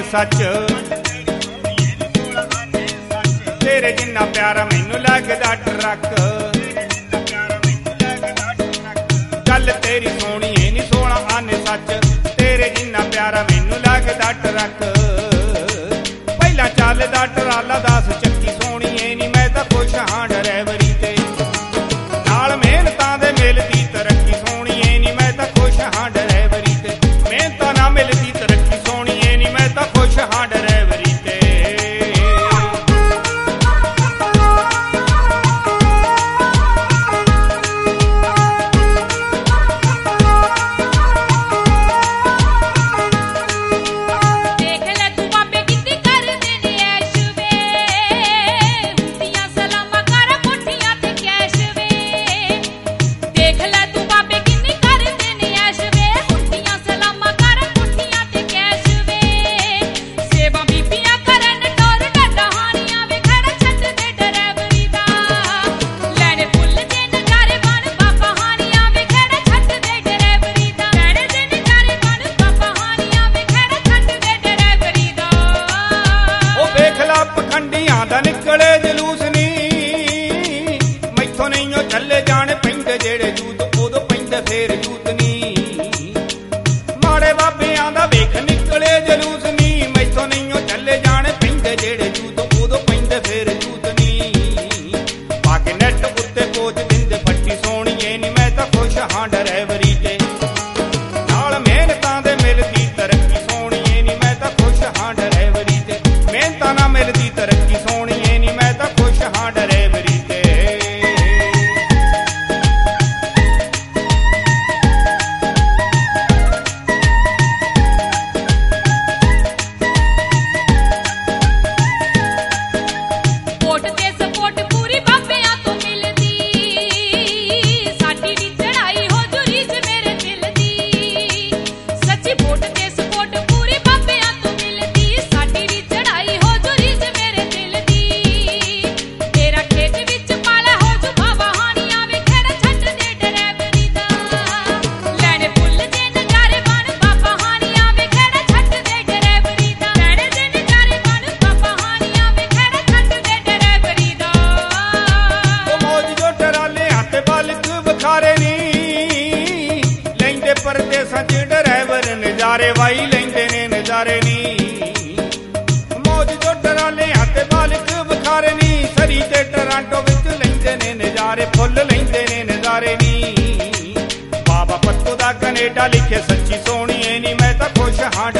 सच तेरे जिन्ना प्यारा मैनू लगदा ट्रक गल तेरी सोहनी नी 16 आने सच तेरे जिन्ना प्यारा मैनू लगदा ट्रक पहला चलदा ट्राला 10 चक्की सोहनी नी मैं तां खुश हां ड्राइवरी ते नाल मेहनतां दे मिलदी तरक्की सोहनी नी मैं तां खुश हां ड्राइवरी ते मेहनतां ना मिलदी तरक्की सोहनी नी मैं तां खुश हां ड्राइवरी ते निकले जलूस नी मैथों नहीं चले जाने पैंदे जेड़े जूत उदों पैंदे फेर जूत नी माड़े बाबियां दा वेख निकले जलूस नी मैथों नहीं चले जाने पैंदे जेड़े जूत उदों पैंदे फेर जूत नी बाकी नेट उत्ते कोच दिंदे फट्टी सोहणीए नी मैं तां खुश हां ड्राइवरी ते नाल मेहनतां दे मिलदी तरक्की सोहणीए नी मैं तां खुश हां ड्राइवरी ते मेहनतां ना मिलदी तरक्की हाँ ड्राइवरी ते वोट ते सपोर्ट पूरी बाबियां तो मिलदी साडी दी चढ़ाई हो जुरी च मेरे दिल दी सच्ची वोट ते सपोर्ट पूरी बाबियां तो मिलदी साडी दी चढ़ाई हो जुरी च मेरे दिल दी तेरा खेत विच पाला हो जू बाबा हानियां वे खेड़ा छੱਡ दे ड्राइवरी दा लैणे फुੱਲ जे नਜ਼ਾਰੇ बन बाबा हानियां वे खेड़ा छੱਡ दे ड्राइवरी दा लैणे जे नਜ਼ਾਰੇ बन बाबा हानियां वे खेड़ा छੱਡ दे ड्राइवरी दा ओ मौज जो टराले हत्थ बालक बखारे नी लैंदे परदेसां च ड्राइवर नਜ਼ਾरे वाई लैंदे ने नਜ਼ਾरे नी मौज जो टराले हत्थ बालक बखारे नी सरी ते टरांटो विच लैंदे ने नਜ਼ਾरे फुੱਲ लैंदे ने नਜ਼ਾरे नी बाबा पत्तो दा कनेडा लिखे सच्ची सोहणीए नी मैं तां खुश हां